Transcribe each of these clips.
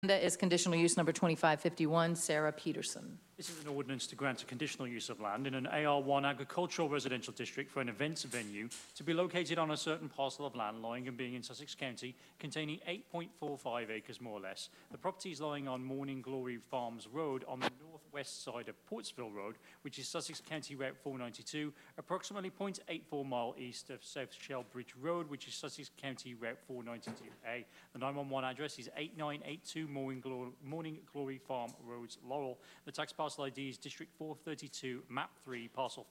Agenda is conditional use number 2551, Sarah Peterson. This is an ordinance to grant a conditional use of land in an AR1 agricultural residential district for an events venue to be located on a certain parcel of land lying and being in Sussex County, containing 8.45 acres more or less. The property is lying on Morning Glory Farms Road on the northwest side of Portsville Road, which is Sussex County Route 492, approximately 0.84 mile east of South Shelbridge Road, which is Sussex County Route 492A. The 911 address is 8982 Morning Glory Farm Roads, Laurel. The tax parcel ID is District 432, Map 3, Parcel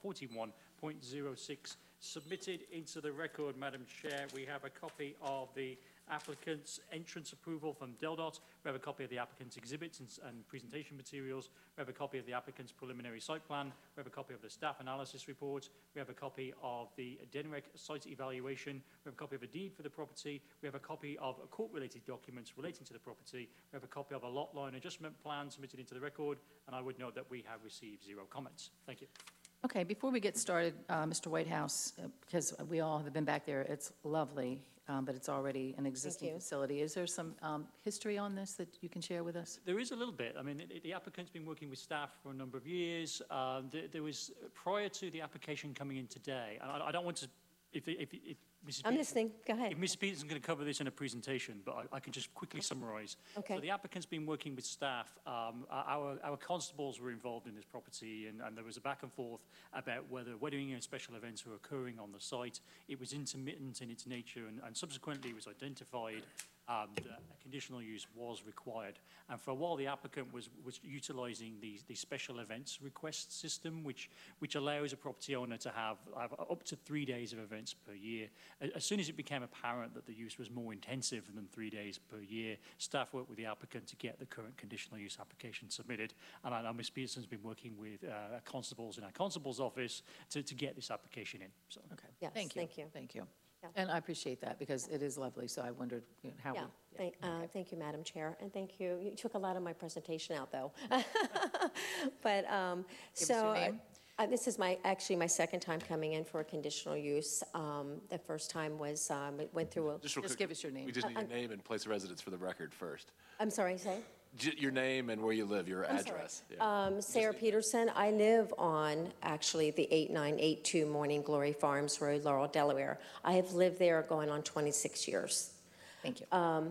41.06. Submitted into the record, Madam Chair, we have a copy of the applicant's entrance approval from DelDOT. We have a copy of the applicant's exhibits and presentation materials. We have a copy of the applicant's preliminary site plan. We have a copy of the staff analysis report. We have a copy of the DENREC site evaluation. We have a copy of a deed for the property. We have a copy of court-related documents relating to the property. We have a copy of a lot line adjustment plan submitted into the record, and I would note that we have received 0 comments. Thank you. Okay, before we get started, Mr. Whitehouse, because we all have been back there, it's lovely, but it's already an existing facility. Is there some history on this that you can share with us? There is a little bit. I mean, the applicant's been working with staff for a number of years. There was, prior to the application coming in today, and I don't want to, if Mrs. I'm listening. Go ahead. If Mrs. Peterson's going to cover this in a presentation, but I can just quickly summarize. Okay. So the applicant's been working with staff. Our constables were involved in this property, and there was a back and forth about whether wedding and special events were occurring on the site. It was intermittent in its nature, and subsequently it was identified that a conditional use was required. And for a while, the applicant was utilizing the special events request system, which allows a property owner to have up to 3 days of events per year. As soon as it became apparent that the use was more intensive than 3 days per year, staff worked with the applicant to get the current conditional use application submitted. And Ms. Peterson's been working with constables in our constable's office to get this application in. So. Okay. Yes, thank you. thank you. Thank you. Yeah. And I appreciate that because it is lovely. So I wondered how. Yeah. Thank you, Madam Chair, and thank you. You took a lot of my presentation out, though. But this is actually my second time coming in for a conditional use. The first time was it went through. Just give us your name. We just need your name and place of residence for the record first. I'm sorry, say. Your name and where you live, your address. Yeah. Sarah Peterson. I live on actually the 8982 Morning Glory Farms Road, Laurel, Delaware. I have lived there going on 26 years. Thank you.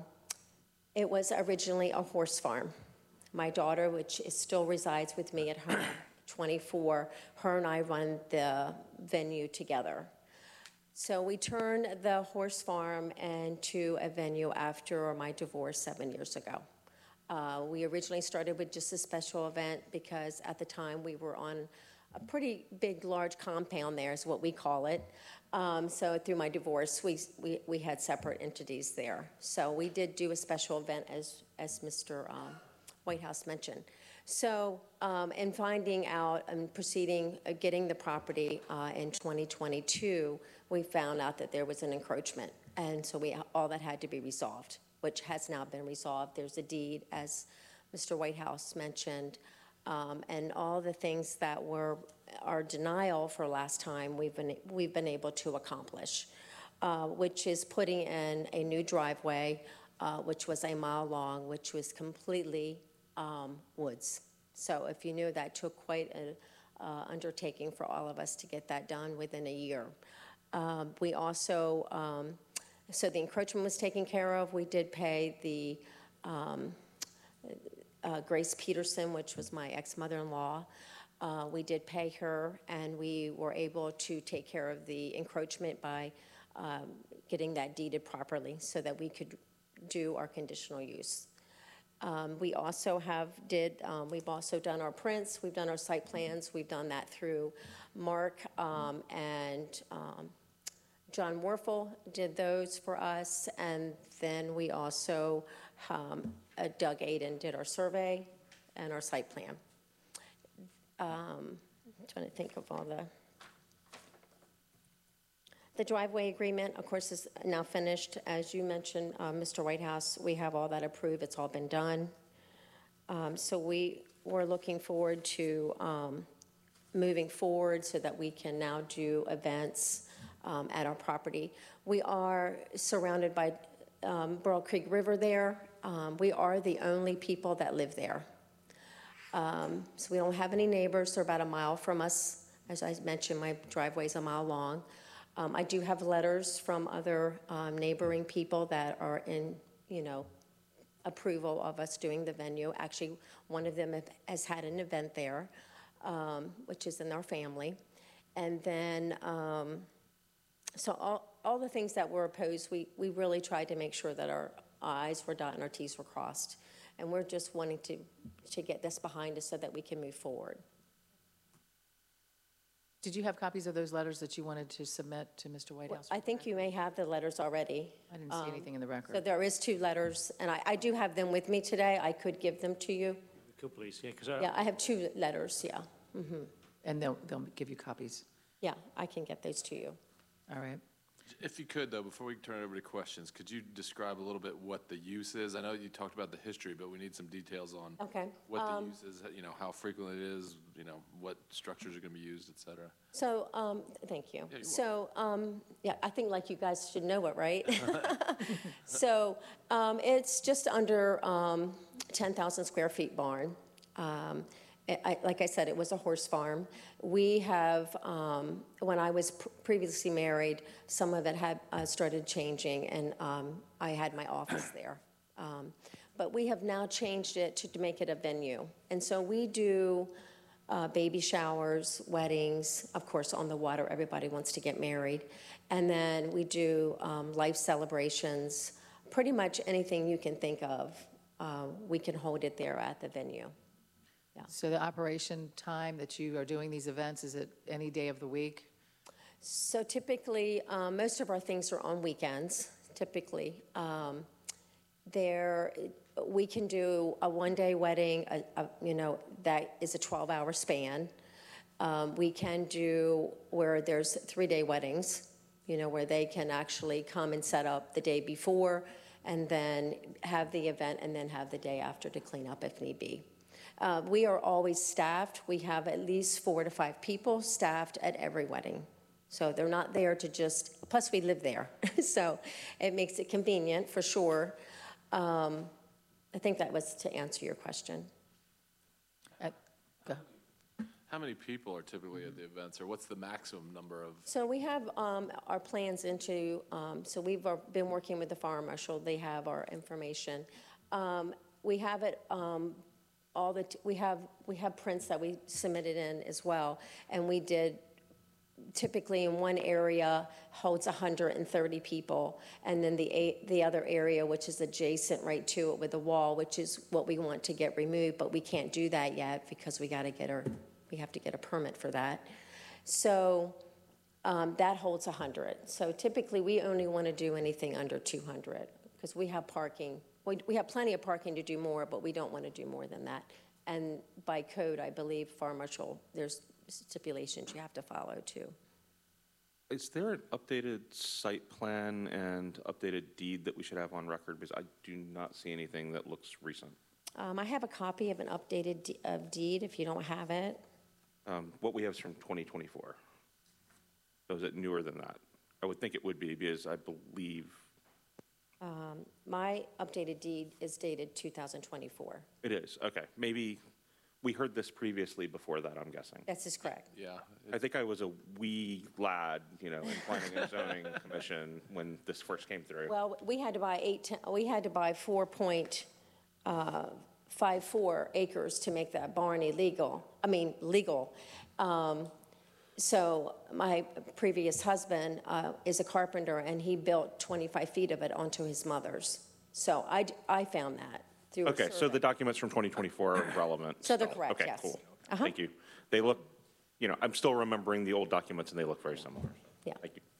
It was originally a horse farm. My daughter, which still resides with me at home, 24, her and I run the venue together. So we turned the horse farm into a venue after my divorce 7 years ago. We originally started with just a special event because at the time we were on a pretty big, large compound there is what we call it. So through my divorce, we had separate entities there. So we did do a special event as Mr. Whitehouse mentioned. So in finding out and proceeding, getting the property in 2022, we found out that there was an encroachment. And so all that had to be resolved, which has now been resolved. There's a deed, as Mr. Whitehouse mentioned, and all the things that were our denial for last time we've been able to accomplish, which is putting in a new driveway, which was a mile long, which was completely woods. So if you knew, that took quite an undertaking for all of us to get that done within a year. We also, so the encroachment was taken care of. We did pay the Grace Peterson, which was my ex-mother-in-law. We did pay her, and we were able to take care of the encroachment by getting that deeded properly so that we could do our conditional use. We also we've also done our prints, we've done our site plans, we've done that through Mark and John Werfel did those for us, and then we also, Doug Aiden did our survey and our site plan. I'm trying to think of all the driveway agreement, of course, is now finished. As you mentioned, Mr. Whitehouse, we have all that approved. It's all been done. So we're looking forward to moving forward so that we can now do events at our property. We are surrounded by Burl Creek River there, we are the only people that live there. So we don't have any neighbors. They're about a mile from us. As I mentioned, my driveway's a mile long. I do have letters from other neighboring people that are in, approval of us doing the venue. Actually, one of them has had an event there, which is in our family. And then, so all the things that were opposed, we really tried to make sure that our I's were dotted and our T's were crossed. And we're just wanting to get this behind us so that we can move forward. Did you have copies of those letters that you wanted to submit to Mr. Whitehouse? I think you may have the letters already. I didn't see anything in the So record. there is 2 letters, and I do have them with me today. I could give them to you. Cool, please, yeah, because Yeah, I have 2 letters, yeah. And they'll give you copies. Yeah, I can get those to you. All right. If you could, though, before we turn it over to questions, could you describe a little bit what the use is? I know you talked about the history, but we need some details on Okay. what the use is, how frequent it is, what structures are going to be used, et cetera. So, thank you. you're So, yeah, I think like you guys should know it, right? So, it's just under 10,000 square feet barn. Like I said, it was a horse farm. We have, when I was previously married, some of it had started changing, and I had my office there. But we have now changed it to make it a venue. And so we do baby showers, weddings, of course, on the water. Everybody wants to get married. And then we do life celebrations. Pretty much anything you can think of, we can hold it there at the venue. So the operation time that you are doing these events, is it any day of the week? So typically, most of our things are on weekends, typically. We can do a one-day wedding, that is a 12-hour span. We can do where there's 3-day weddings, where they can actually come and set up the day before and then have the event and then have the day after to clean up if need be. We are always staffed. We have at least 4 to 5 people staffed at every wedding. So they're not there to just, plus we live there. So it makes it convenient for sure. I think that was to answer your question. Go. How many people are typically at the events, or what's the maximum number of? So we have our plans into, so we've been working with the fire marshal. They have our information. We have it, we have prints that we submitted in as well, and we did typically in one area holds 130 people, and then the other area, which is adjacent right to it with the wall, which is what we want to get removed, but we can't do that yet because we have to get a permit for that. So that holds 100. So typically we only want to do anything under 200 because we have parking. We have plenty of parking to do more, but we don't want to do more than that. And by code, I believe, Fire Marshal, there's stipulations you have to follow too. Is there an updated site plan and updated deed that we should have on record? Because I do not see anything that looks recent. I have a copy of an updated deed if you don't have it. What we have is from 2024. So is it newer than that? I would think it would be because I believe. My updated deed is dated 2024. It is, okay. Maybe we heard this previously before that, I'm guessing. This is correct. Yeah. I think I was a wee lad, in Planning and Zoning Commission when this first came through. Well, we had to buy 4.54 acres to make that barn legal. So my previous husband is a carpenter, and he built 25 feet of it onto his mother's. So I found that through a Okay, so survey. the documents from 2024 are relevant. So they're still. correct, Okay, yes. cool. Uh-huh. Thank you. They look, I'm still remembering the old documents, and they look very similar. Yeah. Thank you.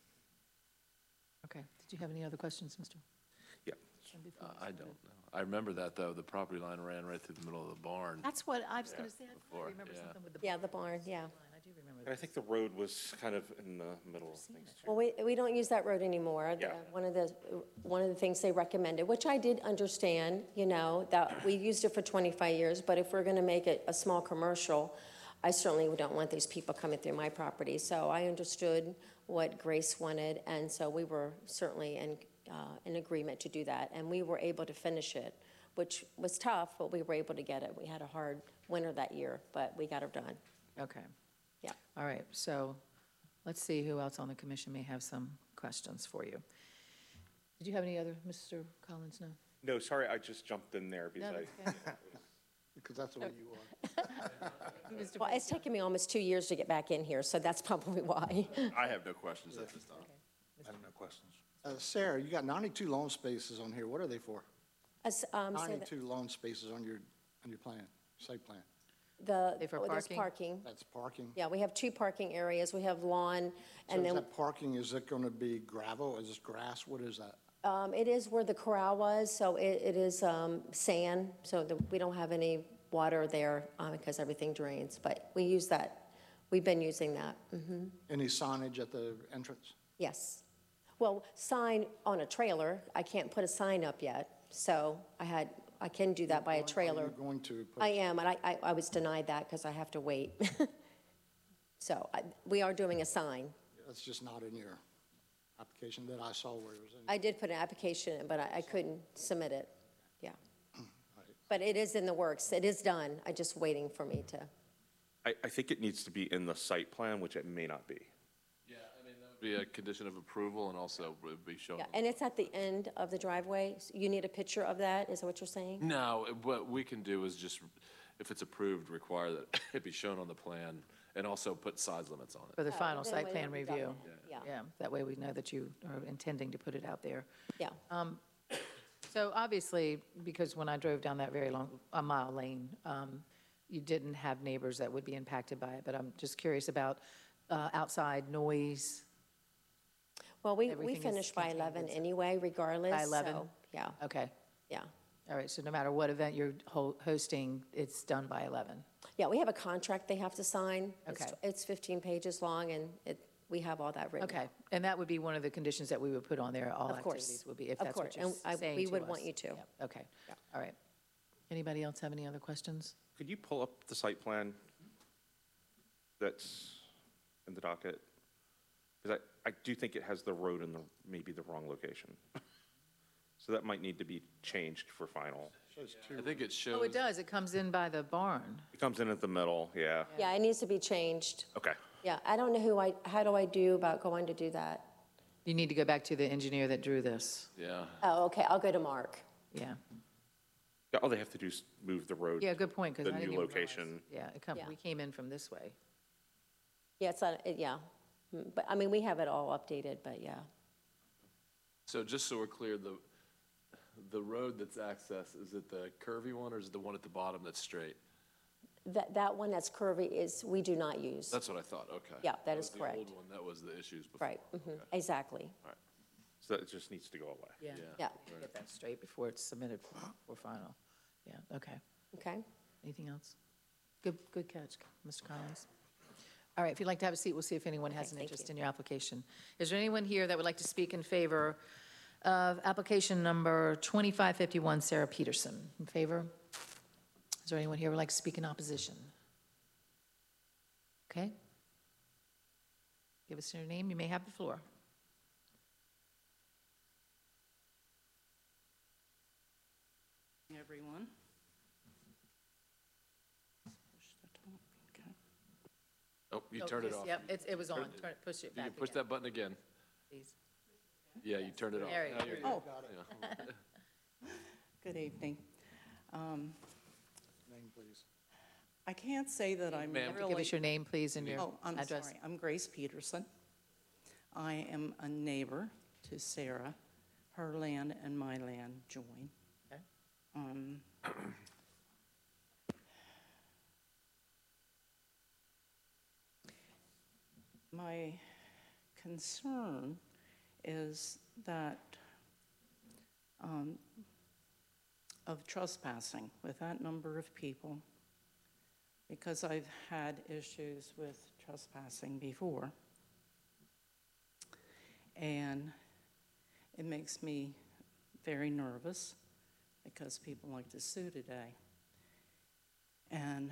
Okay. Did you have any other questions, Mr.? Yeah. I don't know. I remember that, though. The property line ran right through the middle of the barn. That's what I was going to say. I before, remember yeah. something with the. Yeah, the barn, yeah. I do remember And I think the road was kind of in the middle of things, too. Well, we don't use that road anymore. Yeah. One of the things they recommended, which I did understand, that we used it for 25 years, but if we're going to make it a small commercial, I certainly don't want these people coming through my property. So I understood what Grace wanted, and so we were certainly an agreement to do that, and we were able to finish it, which was tough, but we were able to get it. We had a hard winter that year, but we got it done. Okay. Yeah. All right, so let's see who else on the commission may have some questions for you. Did you have any other, Mr. Collins? No? No, sorry, I just jumped in there because No, I, that's okay. Because that's the way you are. Mr. Well, it's taken me almost 2 years to get back in here, so that's probably why. I have no questions at this time. I have no questions. Sarah, you got 92 loan spaces on here. What are they for? Say that- 92 loan spaces on your plan, site plan. They for There's parking? parking. That's parking? Yeah, we have 2 parking areas. We have lawn, So and is then that parking, is it going to be gravel? Is this grass? What is that? it is where the corral was, so it is sand, so we don't have any water there because everything drains. But we use that. We've been using that. Any signage at the entrance? Yes. Well, sign on a trailer. I can't put a sign up yet, so I can do that by a Are trailer. you going to put? I am, and I was denied that because I have to wait. So we are doing a sign. That's just not in your application that I saw where it was in. I did put an application in, but I couldn't submit it. Yeah. Right. But it is in the works. It is done. I'm just waiting for me to. I think it needs to be in the site plan, which it may not be. Yeah, I mean, that would be a condition of approval and also would be shown. Yeah, and it's at the end of the driveway. So you need a picture of that, is that what you're saying? No, what we can do is just, if it's approved, require that it be shown on the plan and also put size limits on it. For the final then site we plan would be done. review. Yeah. Yeah, that way we know that you are intending to put it out there. Yeah. So obviously, because when I drove down that very long, a mile lane, you didn't have neighbors that would be impacted by it, but I'm just curious about outside noise. Well, we Everything is finished by contained 11 inside. anyway, regardless. By 11? So, yeah, Okay, yeah. all right, so no matter what event you're hosting, it's done by 11? Yeah, we have a contract they have to sign. Okay. It's 15 pages long, and we have all that written. Okay, and that would be one of the conditions that we would put on there, all Of course. activities would be, if Of that's what course, you're and saying we to would us. want you to. Yep, okay, Yeah. all right. Anybody else have any other questions? Could you pull up the site plan that's in the docket? Because I do think it has the road in maybe the wrong location. So that might need to be changed for final. I think it shows. Oh, it does, it comes in by the barn. It comes in at the middle, yeah. Yeah, it needs to be changed. Okay. Yeah, I don't know how do I do about going to do that? You need to go back to the engineer that drew this, Yeah. Oh, okay, I'll go to Mark. yeah. Yeah, all they have to do is move the road. Yeah, good point, because The I didn't new even realize. location. Yeah, Yeah. we came in from this way. Yeah, it's not, yeah. But, I mean, we have it all updated, but yeah. So just so we're clear, the road that's accessed, is it the curvy one or is it the one at the bottom that's straight? That one that's curvy we do not use. That's what I thought, okay. Yeah, that was is correct. The old one, that was the issues before. Right, Okay. exactly. So that just needs to go away. Yeah. Yeah, Get that straight before it's submitted for final. Yeah, okay. okay. Anything else? Good catch, Mr. Collins. All right, if you'd like to have a seat, we'll see if anyone has Okay, an thank interest you. in your application. Is there anyone here that would like to speak in favor of application number 2551, Sarah Peterson? In favor? Is there anyone here who would like to speak in opposition? Okay. Give us your name, you may have the floor. Everyone. Push the top, okay. Oh, you Oh, turned it yes, off. Yep, it was on. Turn it, push it You back can push again, that button again. please. Yeah, you turned it off. There you Now go. you're good. Oh, Yeah. good evening. Name, please. I can't say that I'm Ma'am. really. Give us your name, please, and your Oh, I'm address. sorry. I'm Grace Peterson. I am a neighbor to Sarah. Her land and my land join. Okay. My concern is that of trespassing with that number of people, because I've had issues with trespassing before. And it makes me very nervous because people like to sue today. And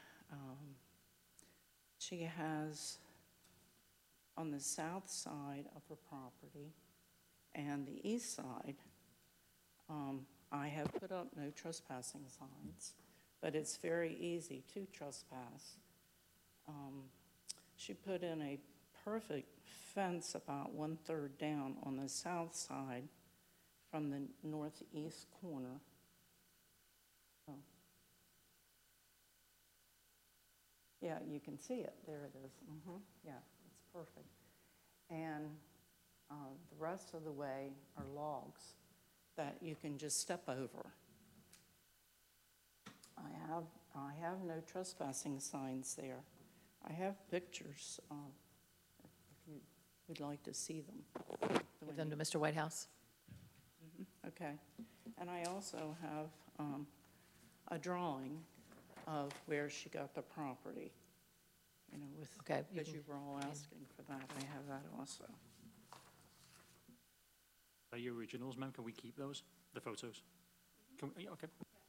she has on the south side of her property and the east side, I have put up no trespassing signs, but it's very easy to trespass. She put in a perfect fence about 1/3 down on the south side from the northeast corner. Oh. Yeah, you can see it. There it is. Yeah, it's perfect. And the rest of the way are logs that you can just step over. I have no trespassing signs there. I have pictures, if you would like to see them. Give them to Mr. Whitehouse. Okay. And I also have a drawing of where she got the property, you know, with, Okay, you because can- you were all asking for that. I have that also. Are your originals, ma'am? Can we keep those, the photos? Can we, yeah, okay.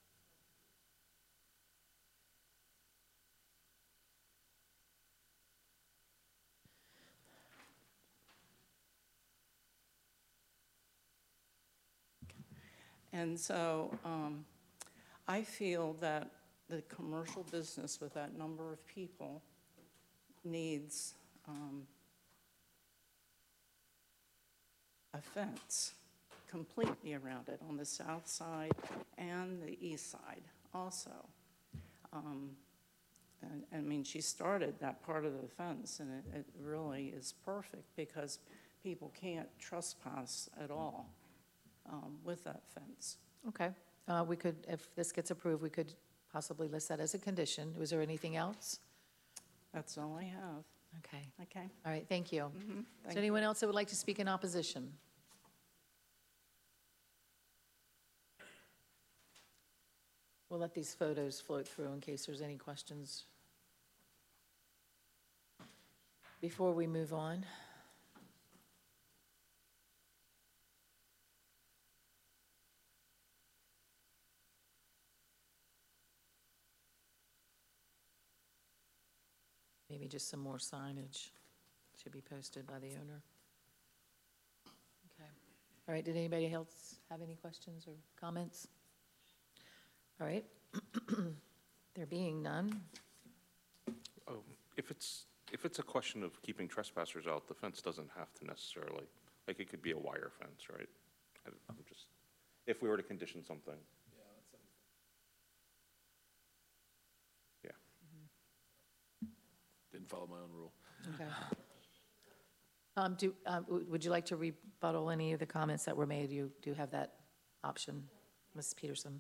And so I feel that the commercial business with that number of people needs a fence completely around it on the south side and the east side also. And I mean, she started that part of the fence, and it really is perfect because people can't trespass at all with that fence. Okay. We could, if this gets approved, we could possibly list that as a condition. Was there anything else? That's all I have. Okay. Okay? All right, thank you. Is Thank there anyone else that would like to speak in opposition? We'll let these photos float through in case there's any questions. Before we move on. Maybe just some more signage should be posted by the owner. Okay. All right, did anybody else have any questions or comments? All right. There being none, Oh, if it's a question of keeping trespassers out, the fence doesn't have to necessarily, like, it could be a wire fence, right? I'm just, if we were to condition something. Yeah. Didn't follow my own rule. okay. Would you like to rebuttal any of the comments that were made? You do have that option, Ms. Peterson.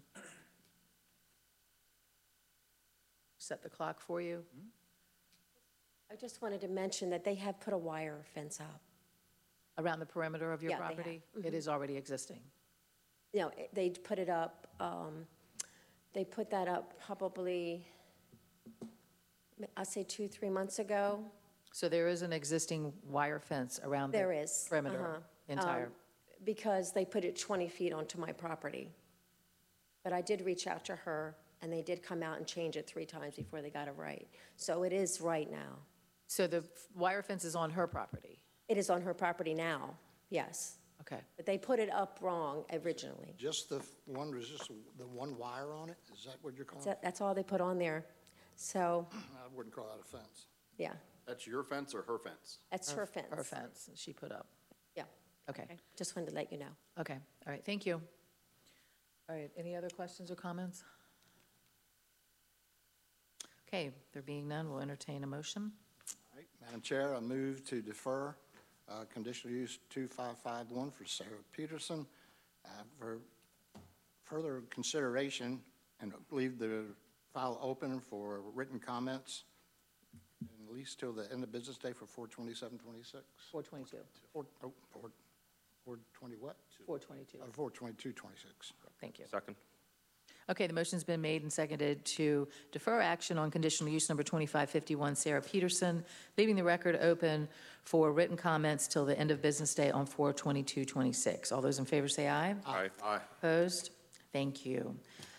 Set the clock for you. I just wanted to mention that they have put a wire fence up. Around the perimeter of your Yeah, they have. property? It is already existing. You know, they put it up, they put that up probably, I'd say 2-3 months ago. So there is an existing wire fence around the There is. perimeter entire. Because they put it 20 feet onto my property. But I did reach out to her, and they did come out and change it 3 times before they got it right. So it is right now. So the wire fence is on her property? It is on her property now, yes. Okay. But they put it up wrong originally. Just the one, was just the one wire on it? Is that what you're calling it? That's all they put on there. So, I wouldn't call that a fence. yeah, That's your fence or her fence? that's her fence. Her fence that she put up. Yeah. Okay. Just wanted to let you know. Okay. All right. Thank you. All right. Any other questions or comments? Okay. There being none, we'll entertain a motion. All right, Madam Chair, I move to defer conditional use 2551 for Sarah Peterson for further consideration and leave the file open for written comments at least till the end of business day for 4/27/26. 422. 4/20 what? 422. 4/22/26. Thank you. Second? Okay, the motion's been made and seconded to defer action on conditional use number 2551, Sarah Peterson, leaving the record open for written comments till the end of business day on 4/22/26. All those in favor say aye. Aye. Aye. Opposed? Thank you.